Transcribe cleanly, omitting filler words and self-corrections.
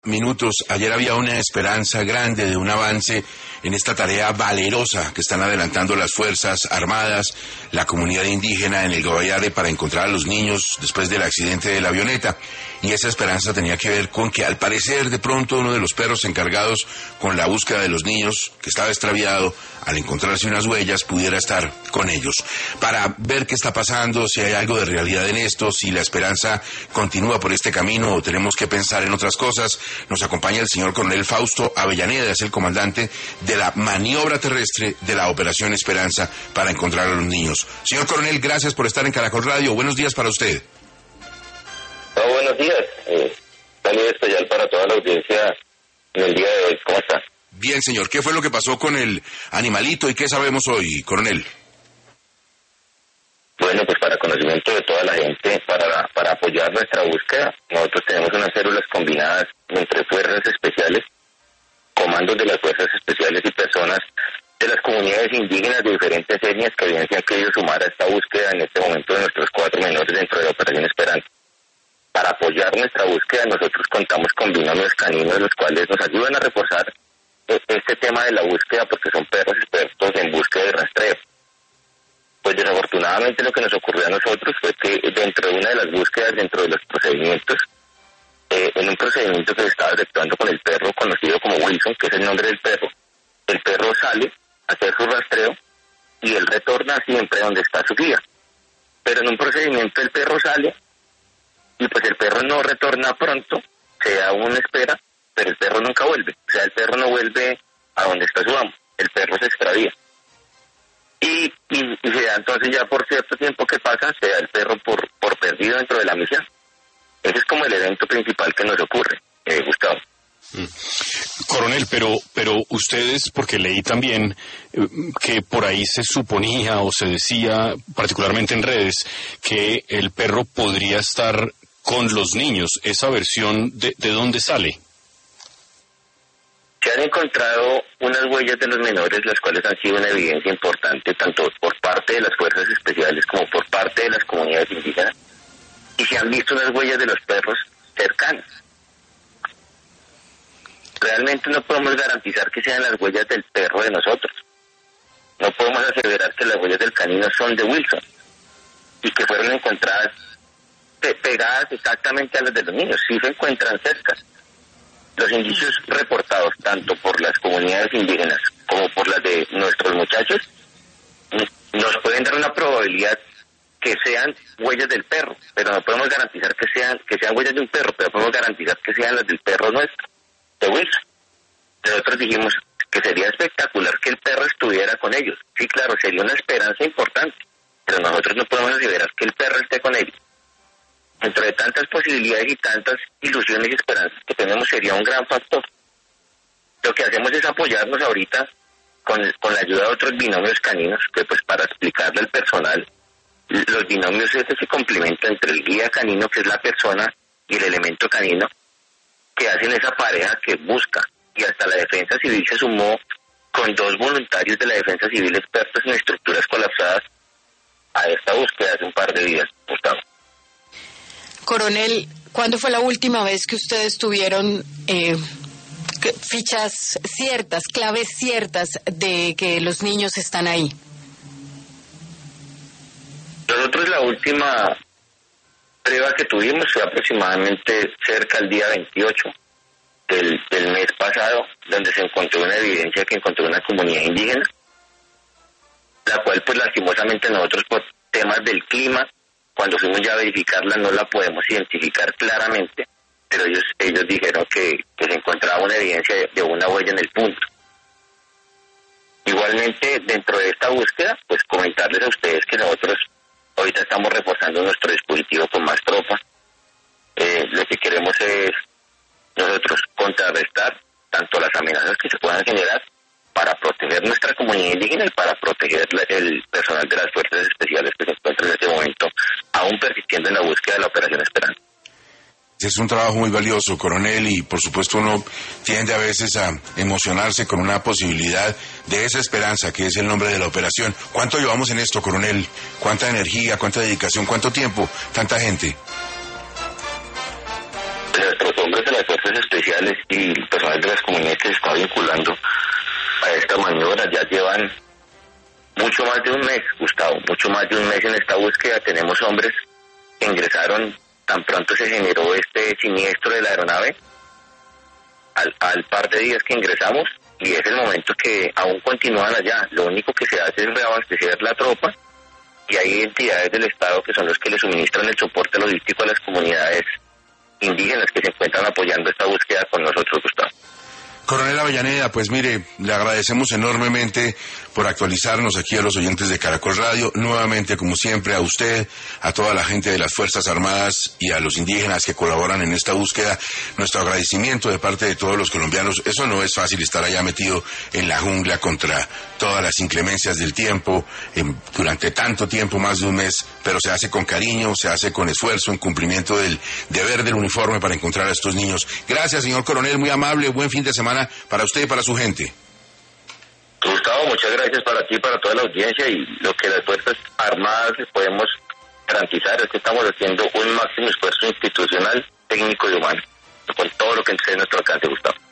minutos. Ayer había una esperanza grande de un avance en esta tarea valerosa que están adelantando las Fuerzas Armadas, la comunidad indígena en el Guaviare para encontrar a los niños después del accidente de la avioneta. Y esa esperanza tenía que ver con que al parecer de pronto uno de los perros encargados con la búsqueda de los niños, que estaba extraviado, al encontrarse unas huellas pudiera estar con ellos. Para ver qué está pasando, si hay algo de realidad en esto, si la esperanza continúa por este camino o tenemos que pensar en otras cosas, nos acompaña el señor coronel Fausto Avellaneda, es el comandante de la maniobra terrestre de la Operación Esperanza para encontrar a los niños. Señor coronel, gracias por estar en Caracol Radio. Buenos días para usted. Buenos días. Saludos especial para toda la audiencia en el día de hoy. ¿Cómo está? Bien, señor. ¿Qué fue lo que pasó con el animalito y qué sabemos hoy, coronel? Bueno, pues para conocimiento de toda la gente, para apoyar nuestra búsqueda, nosotros tenemos unas células combinadas entre fuerzas especiales, comandos de las fuerzas especiales y personas de las comunidades indígenas de diferentes etnias que bien se han querido sumar a esta búsqueda en este momento de nuestros 4 menores dentro de la Operación Esperanza. Para apoyar nuestra búsqueda, nosotros contamos con binomios caninos, los cuales nos ayudan a reforzar este tema de la búsqueda porque son perros expertos en búsqueda y rastreo. Pues desafortunadamente lo que nos ocurrió a nosotros fue que dentro de una de las búsquedas, dentro de los procedimientos, en un procedimiento que se estaba efectuando con el perro conocido como Wilson, que es el nombre del perro, el perro sale a hacer su rastreo y él retorna siempre donde está su guía. Pero en un procedimiento el perro sale y pues el perro no retorna pronto, se da una espera, pero el perro nunca vuelve. O sea, el perro no vuelve a donde está su amo, el perro se extravía. Y se da entonces ya por cierto tiempo que pasa, se da el perro por perdido dentro de la misión. Ese es como el evento principal que nos ocurre, Gustavo. Coronel, pero ustedes, porque leí también que por ahí se suponía o se decía, particularmente en redes, que el perro podría estar con los niños. ¿Esa versión de dónde sale? Se han encontrado unas huellas de los menores, las cuales han sido una evidencia importante tanto por parte de las fuerzas especiales como por parte de las comunidades indígenas, y se han visto unas huellas de los perros cercanas. Realmente no podemos garantizar que sean las huellas del perro de nosotros. No podemos aseverar que las huellas del canino son de Wilson y que fueron encontradas pegadas exactamente a las de los niños. Sí se encuentran cerca. Los indicios reportados tanto por las comunidades indígenas como por las de nuestros muchachos nos pueden dar una probabilidad que sean huellas del perro, pero no podemos garantizar que sean huellas de un perro, pero podemos garantizar que sean las del perro nuestro, de Wilson. Nosotros dijimos que sería espectacular que el perro estuviera con ellos. Sí, claro, sería una esperanza importante, pero nosotros no podemos aseverar que el perro esté con ellos. Dentro de tantas posibilidades y tantas ilusiones y esperanzas que tenemos, sería un gran factor. Lo que hacemos es apoyarnos ahorita con la ayuda de otros binomios caninos, que pues para explicarle al personal, los binomios se complementan entre el guía canino, que es la persona, y el elemento canino, que hacen esa pareja que busca. Y hasta la Defensa Civil se sumó con 2 voluntarios de la Defensa Civil expertos en estructuras colapsadas a esta búsqueda hace un par de días, Gustavo. Coronel, ¿cuándo fue la última vez que ustedes tuvieron fichas ciertas, claves ciertas de que los niños están ahí? Nosotros la última prueba que tuvimos fue aproximadamente cerca al día 28 del mes pasado, donde se encontró una evidencia que encontró una comunidad indígena, la cual pues lastimosamente nosotros por temas del clima, cuando fuimos ya a verificarla no la podemos identificar claramente, pero ellos dijeron que se encontraba una evidencia de una huella en el punto. Igualmente, dentro de esta búsqueda, pues comentarles a ustedes que nosotros ahorita estamos reforzando nuestro dispositivo con más tropas. Lo que queremos es nosotros contrarrestar tanto las amenazas que se puedan generar para proteger nuestra comunidad indígena y para proteger el personal de las fuerzas especiales que se encuentran en este momento aún persistiendo en la búsqueda de la Operación Esperanza. Es un trabajo muy valioso, coronel, y por supuesto uno tiende a veces a emocionarse con una posibilidad de esa esperanza que es el nombre de la operación. ¿Cuánto llevamos en esto, coronel? ¿Cuánta energía, cuánta dedicación, cuánto tiempo, tanta gente? Nuestros hombres de las fuerzas especiales policiales y el personal de las comunidades que se está vinculando a esta maniobra ya llevan mucho más de un mes, Gustavo, mucho más de un mes en esta búsqueda. Tenemos hombres que ingresaron tan pronto se generó este siniestro de la aeronave, al par de días que ingresamos, y es el momento que aún continúan allá. Lo único que se hace es reabastecer la tropa, y hay entidades del Estado que son los que le suministran el soporte logístico a las comunidades indígenas que se encuentran apoyando esta búsqueda con nosotros, Gustavo. Coronel Avellaneda, pues mire, le agradecemos enormemente por actualizarnos aquí a los oyentes de Caracol Radio, nuevamente como siempre a usted, a toda la gente de las Fuerzas Armadas y a los indígenas que colaboran en esta búsqueda, nuestro agradecimiento de parte de todos los colombianos. Eso no es fácil, estar allá metido en la jungla contra todas las inclemencias del tiempo, durante tanto tiempo, más de un mes, pero se hace con cariño, se hace con esfuerzo, en cumplimiento del deber del uniforme para encontrar a estos niños. Gracias, señor coronel, muy amable, buen fin de semana para usted y para su gente. Gustavo, muchas gracias para ti y para toda la audiencia, y lo que las Fuerzas Armadas podemos garantizar es que estamos haciendo un máximo esfuerzo institucional, técnico y humano, con todo lo que esté en nuestro alcance, Gustavo.